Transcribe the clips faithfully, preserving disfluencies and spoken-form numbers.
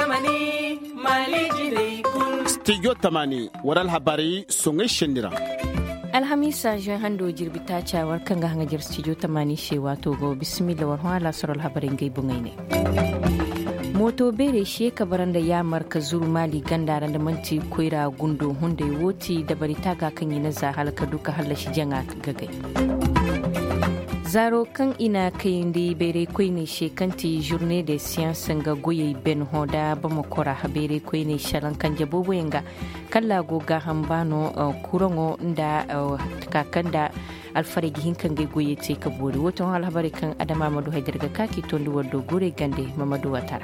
tamani mali jine kun studio tamani waral habari songe shendira alhamisa jan hando jirbi ta cawar kan ga hangajar studio tamani shewa to go bismillah war hala soral habarin gai bungaine moto bere she kabaran da ya marka zuru mali gandaran da manti koira gundo hunde woti da bari taga kan yi na za halka duka halashi janga gagai zaro kan ina kayin da bere kwai ne shekanti journée de science nga goye ben hoda ba makora bere kwai ne shalan kan jabobo yanga kalla goga hambano kurango nda kakanda alfare gihin kan gai goye ce ka bori wato alhabari kan adama madu haidar ga kaki tondi waddo gure gande mamadu watara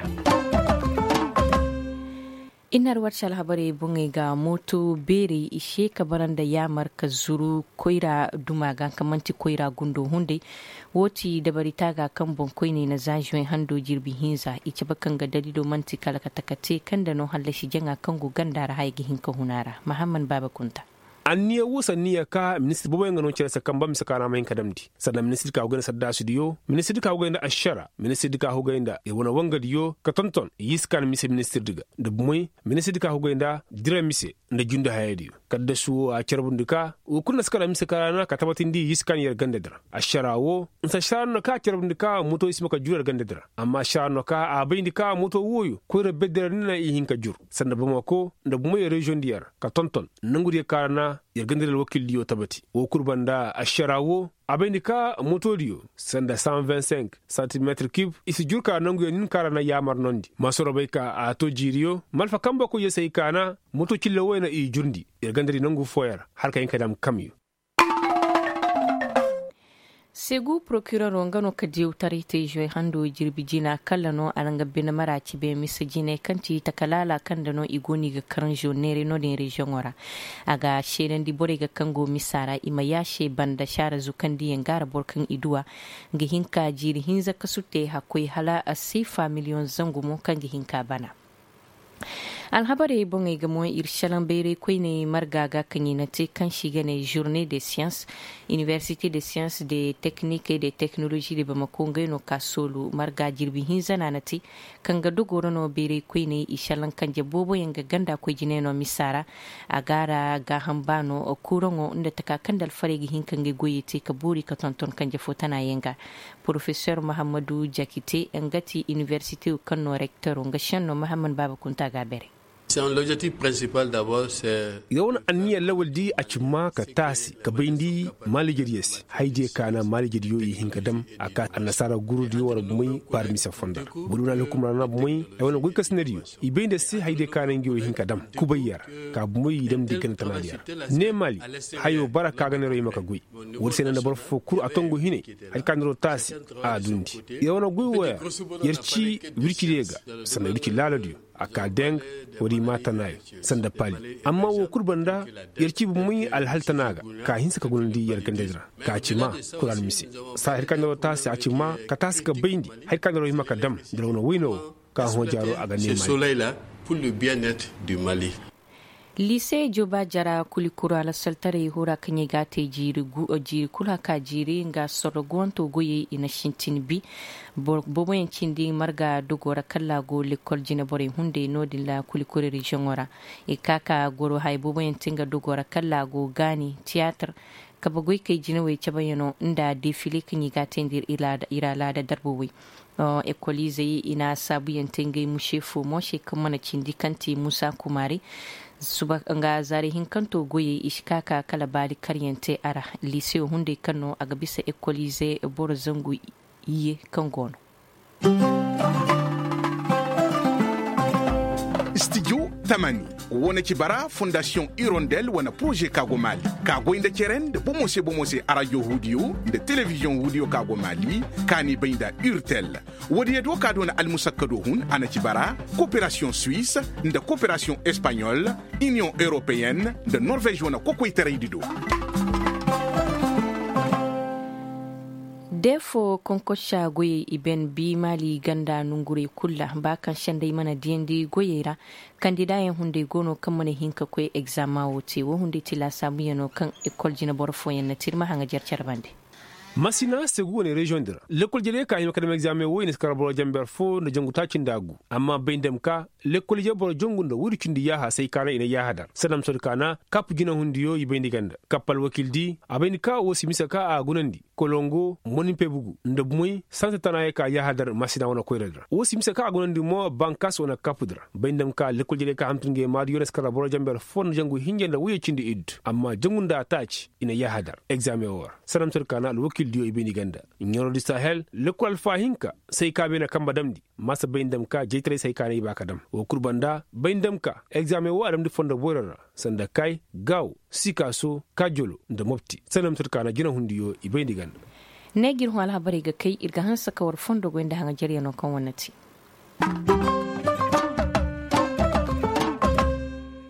inar wacce alhabari bunga ga moto bere ishe kabaran da ya marka zuru koira dumagan kamanti koira gundo hunde woti da bari taga kan bonkoi ne na zajuin hando jirbi hinza ice bakan ga dalido manti kalakatakate kan da no hallashi janga kan gugan da rahai gihin ka hunara muhammad baba kunta anniya wusa niya ka ministri bobo ngano chere sa kamba misakana main kadamdi sada ministri ka hugenda sadda studio ministri ka hugenda ashara ministri ka hugenda e wona wanga diyo ka tonton yiskan mise ministri diga de moy ministri ka hugenda dira mise nda junda hayadi kadda su a cerbundika o kunna skala misakana ka tabatindi yiskan yer ganda dira ashara wo nsa sharno ka cerbundika muto isma ka jura ganda dira amma sharno ka a bayindika muto woyo ko re bedder nina i hinka jur sanda bamako nda moy region diyar ka tonton nanguri kana yargandar wakil diyo tabati wo kurbanda asharawo abin ka motoriyo sanda one hundred twenty-five centimeters cube isi jurka nangu ya nin karana yamar nondi masoro bai ka a to jiriyo malfa kamba ko yesai kana moto killa wayna i jundi yargandari nangu foyar har ka yinka dam kamyo segu procureur wangano kadiu tarite joy hando jirbi jina kallano alanga bina maraci be misajine kanti takalala kandano igoni ga karanjo nere no ne region ora aga sheden di bore ga kango misara ima yashe banda shara zukandi yangara borkan iduwa ga hinka jiri hinza kasute hakoi hala asifa million zangu mo kan ga hinka bana alhabari bonga ga mo irshalan bere koine margaga kanyinate kan shigane journée des sciences université des sciences des techniques et des technologies de Bamako ngeno kasolu marga jirbi hinzana nati kanga dogoro no bere koine ishalan kanje bobo yanga ganda ko jineno misara agara ga hambano okurongo nda taka kandal faregi hinkange goyete ka buri ka tonton kanje fotana yenga professeur Mahamadou Jakite ngati université u kanno recteur ngashanno Muhammad Baba Kunta Gabere. C'est un l'objectif principal d'abord c'est yawan anniya lawal di a cimma ka tasi ka bayndi maligiriyes haide kana maligiriyo yi hinkadam aka annasara guru di wara bumai par misa fonda buluna lukumra na bumai yawan guy kasnariyo i bayndi si haide kana ngiyo hinkadam kubayar ka bumai idam dikan tanaliya ne mali hayo baraka ganero yi maka guy wursena da barfo kur atongo hine hay kanro tasi a dundi yawan guy waya yarci wirkirega sana wirki laladiyo aka deng wadi mata nayo sanda pali amma wo kurbanda yarci bumui alhaltanaga ka hinsa ka gundi yar gandezra ka cima kuran misi sa hirkan da ta sa cima ka tas ka bindi har kan ro maka dam drono wino ka ho jaro aga ne mai soleil là pour le bien-être du Mali. Lycée Joba Jara kulikura la saltare hura kanye gate jiri gu jiri kula ka jiri nga soro gonto goye ina shintin bi bobo yen chindi marga dogora kala go l'école jina bore hunde no dilla kulikure region ora e kaka goro hay bobo yen tinga dogora kala go gani theater kabagoy kay jina we chabayano nda défilé kanye gate ndir ila ira la da darbowi Uh, ekolize ina sabu yentenge mushefu moshe kamana chindi kanti Musa Kumari suba nga zari hinkanto goye ishkaka kala bali karyente ara lycée hunde kano aga bisa ekolize boro zangu iye kangono studio tamani wona kibara fondation Hirondelle wana projet Kago Mali Kago inda keren de bomose bomose a radio hudio de télévision hudio Kago Mali kani bainda Urtel wodi edo kado na almusakkado hun ana kibara coopération suisse de coopération espagnole union européenne de Norvège wana kokoitere dido defo konkosha goye iben bi mali ganda nungure kulla bakan shandai mana diendi goyera kandida yan hunde gono kan mana hinka kwe exama wote wo hunde tila samu yano kan ekol jina borfo yan natirma hanga jarchar bande masina segu ne region dira lekol jele ka yima kadam examen wo ne skarabolo jamber fo na jangu tacin dagu amma bindem ka lekol je boro jongu nda wuri cindi yaha sai kana ina yaha dar sanam sod kana kap gina hundiyo yibendi ganda kapal wakil di abeni ka wo simisa ka a gunandi kolongo moni pebugu ndab muy sansa tanaye ka yaha dar masina wona koyredra wo simisa ka a gunandi mo bankas wona kapudra bindem ka lekol jele ka hamtunge madu yo ne skarabolo jamber fo na jangu hinjenda wuye cindi id amma jangu nda tach ina yaha dar examen war sanam sod kana al wakil dio ibeni ganda nyoro di sahel lekol fahinka sai ka bena kamba damdi masa bayndam ka jeytre sai kana ibaka dam o kurbanda bayndam ka examen wo adam di fonda borara sanda kai gaw sikaso kajolo da mopti sanam turkana jina hundiyo ibeni ganda ne gir wala habari ga kai irga hansa kawar fondo go inda hanga jariya no kan wannati